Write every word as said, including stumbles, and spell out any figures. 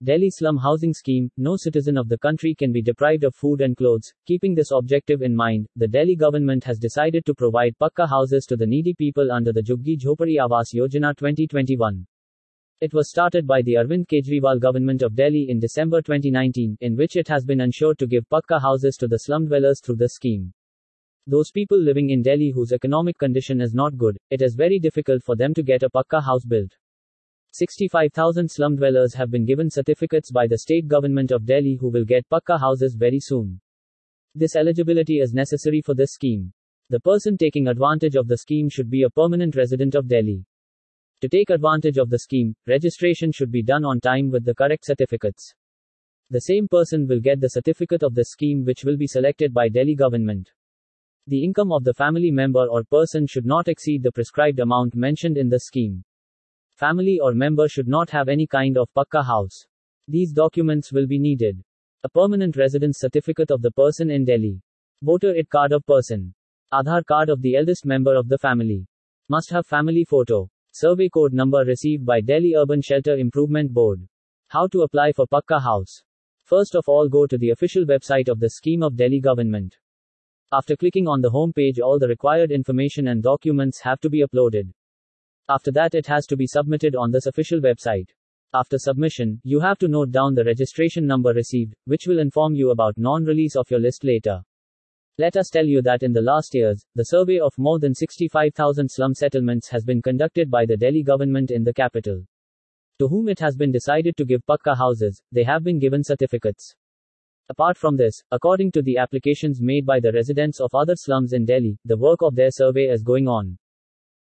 Delhi Slum Housing Scheme. No citizen of the country can be deprived of food and clothes. Keeping this objective in mind, the Delhi government has decided to provide Pakka houses to the needy people under the Jhuggi Jhopadi Awas Yojana twenty twenty-one. It was started by the Arvind Kejriwal government of Delhi in December twenty nineteen, in which it has been ensured to give Pakka houses to the slum dwellers through this scheme. Those people living in Delhi whose economic condition is not good, it is very difficult for them to get a Pakka house built. sixty-five thousand slum dwellers have been given certificates by the state government of Delhi who will get Pakka houses very soon. This eligibility is necessary for this scheme. The person taking advantage of the scheme should be a permanent resident of Delhi. To take advantage of the scheme, registration should be done on time with the correct certificates. The same person will get the certificate of the scheme which will be selected by Delhi government. The income of the family member or person should not exceed the prescribed amount mentioned in the scheme. Family or member should not have any kind of Pakka house. These documents will be needed. A permanent residence certificate of the person in Delhi. Voter I D card of person. Aadhaar card of the eldest member of the family. Must have family photo. Survey code number received by Delhi Urban Shelter Improvement Board. How to apply for Pakka house? First of all, go to the official website of the scheme of Delhi government. After clicking on the home page, all the required information and documents have to be uploaded. After that, it has to be submitted on this official website. After submission, you have to note down the registration number received, which will inform you about non-release of your list later. Let us tell you that in the last years, the survey of more than sixty-five thousand slum settlements has been conducted by the Delhi government in the capital. To whom it has been decided to give Pakka houses, they have been given certificates. Apart from this, according to the applications made by the residents of other slums in Delhi, the work of their survey is going on.